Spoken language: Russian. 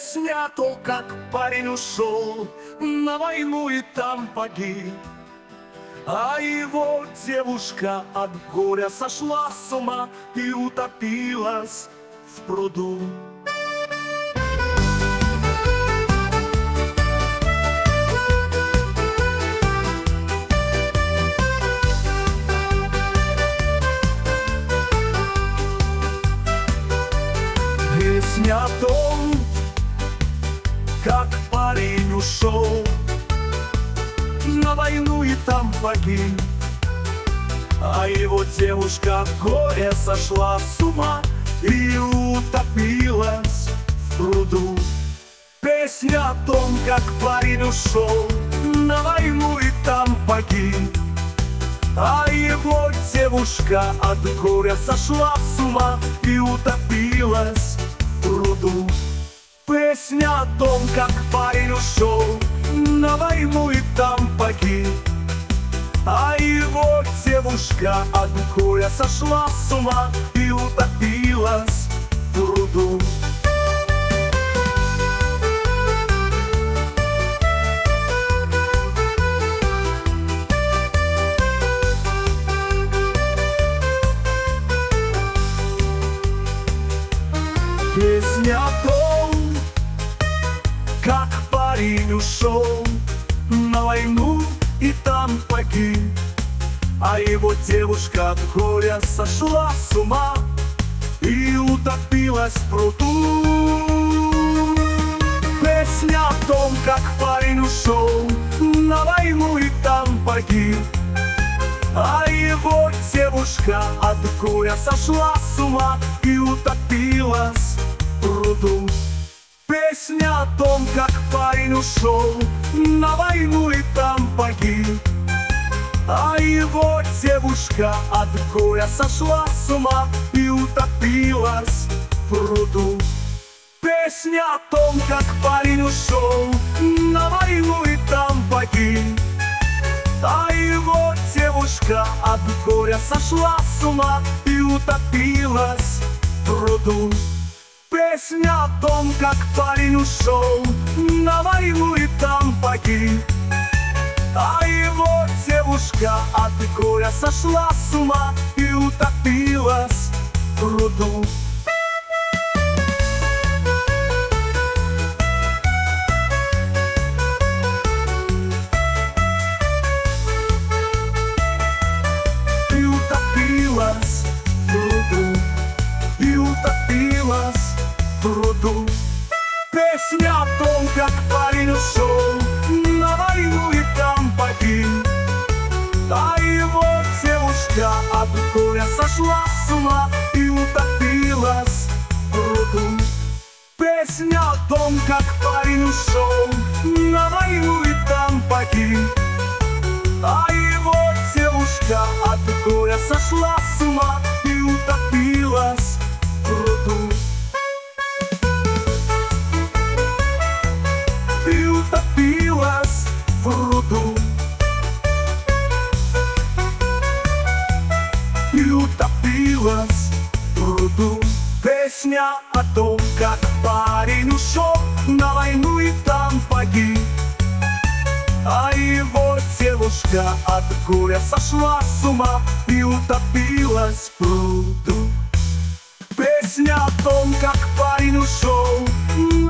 Песня о том, как парень ушел на войну и там погиб, а его девушка от горя сошла с ума и утопилась в пруду. Песня о том, как парень ушел на войну и там погиб, а его девушка от горя сошла с ума и утопилась в пруду. Песня о том, как парень ушел на войну и там погиб, а его девушка от горя сошла с ума и утопилась в пруду. Песня о том, как парень ушел на войну и там погиб, а его девушка от горя сошла с ума и утопилась в пруду. Песня о том, как парень ушел на войну и там погиб, а его девушка от горя сошла с ума и утопилась в пруду. Песня о том, как парень ушел на войну и там погиб, а его девушка от горя сошла с ума и утопилась в пруду. Песня о том, как парень ушел на войну и там погиб, а его девушка от горя сошла с ума и утопилась в пруду. Песня о том, как парень ушел на войну и там погиб, а его девушка от горя сошла с ума и утопилась в пруду. Песня о том, как парень ушел на войну и там погиб, а его девушка от горя сошла с ума и утопилась в пруду. И утопилась в пруду, и утопилась в пруду. Песня о том, как парень ушел на войну и там погиб, а его девушка от горя сошла с ума и утопилась в пруду. Песня о том, как парень ушел на войну и там погиб, а его девушка от горя сошла с ума и утопилась в пруду. И утопилась в пруду. И утопилась в пруду. Песня о том, как парень ушел на войну и там погиб, а его девушка от горя сошла с ума и утопилась в пруду. Песня о том, как парень ушел